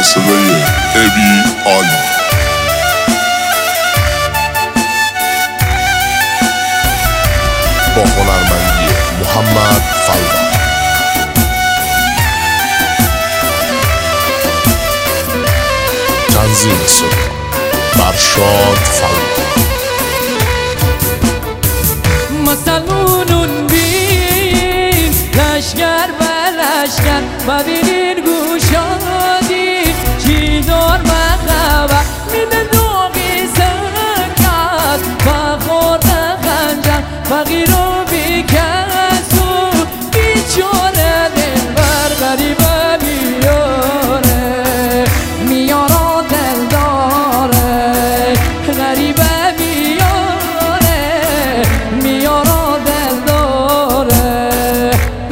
صدای ابی آلی با هنرمندی محمد فلدا. تنظیم صدا برشاد فلدا. مسلمونون بین لشگر و لشگر و بینین گوشادین چی دار مخبر میده دوغی سکت و خورده خنجر فقیر و بیکسو بیچاره دلبر غریبه میاره میارا دل داره غریبه میارا دل داره.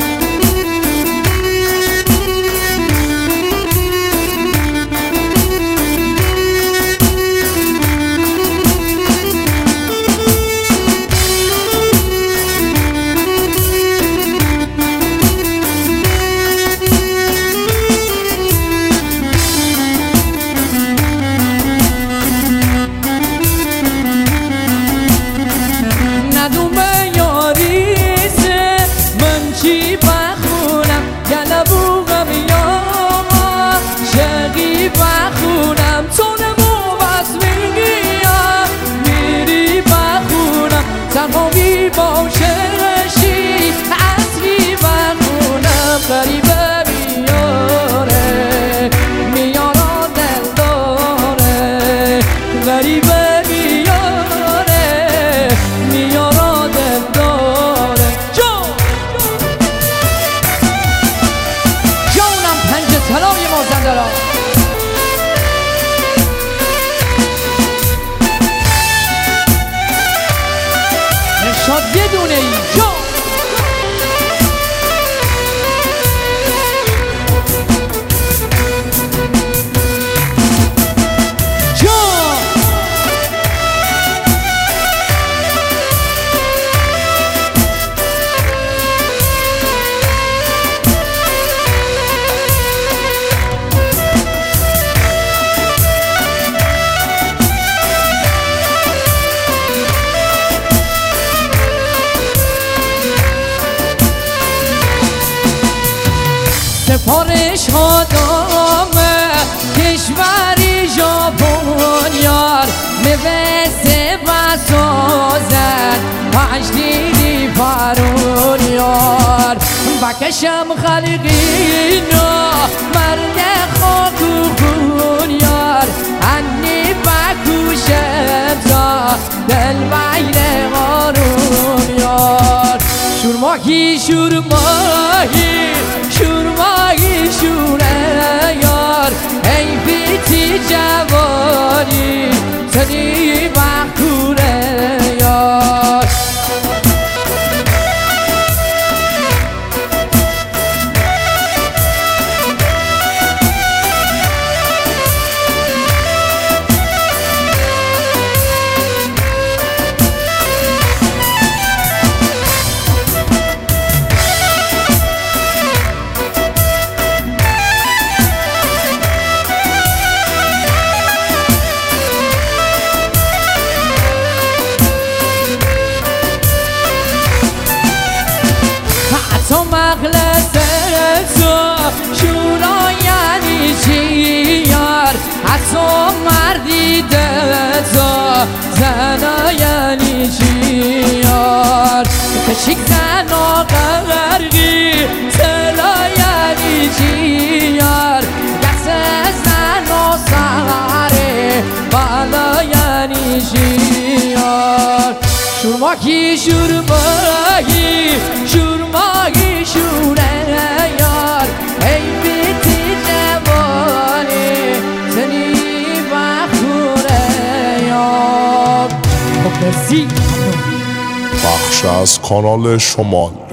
تمامی باششی اصلی بخونم غریبه میاره میارا دل داره غریبه میاره میارا دل داره. جانم پنج طلای مازندران شاد یه دونه ای جو سفارش ها دامه کشوری ژاپن یار نوسته و سازن پشتیدی فرون یار بکشم خلقینا مرد خاکون یار انی بکوشم زا دل بین قارون یار شورماهی شورماهی شورماهی شوره یار ای بیتی جوانی تنی بخوره یار تو مخلص تو شورا یعنی چی یار حتی مردی دل تو زنا یعنی چی یار کشیک زنا غرقی تلا یعنی چی یار گس زنا سهره بالا یعنی چی یار شورماهی شورماهی شورماهی شوره یار ای بیتی جوانی زنی بخوره یار. بخش از کانال شمال